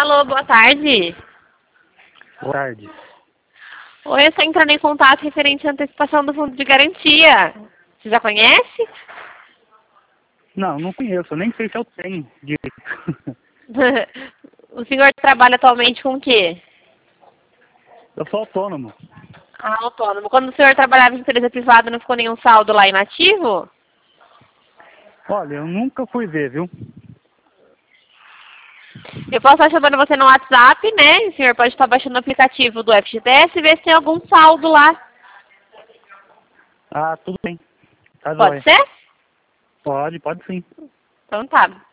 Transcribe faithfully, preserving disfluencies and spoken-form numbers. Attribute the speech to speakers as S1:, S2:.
S1: Alô, boa tarde.
S2: Boa tarde.
S1: Oi, eu estou entrando em contato referente à antecipação do fundo de garantia. Você já conhece?
S2: Não, não conheço, nem sei se eu tenho direito.
S1: O senhor trabalha atualmente com o quê?
S2: Eu sou autônomo.
S1: Ah, autônomo. Quando o senhor trabalhava em empresa privada, não ficou nenhum saldo lá inativo?
S2: Olha, eu nunca fui ver, viu?
S1: Eu posso estar chamando você no WhatsApp, né? O senhor pode estar baixando o aplicativo do F G T S e ver se tem algum saldo lá.
S2: Ah, tudo bem. Tá
S1: Pode
S2: jóia.
S1: ser?
S2: Pode, pode sim.
S1: Então tá.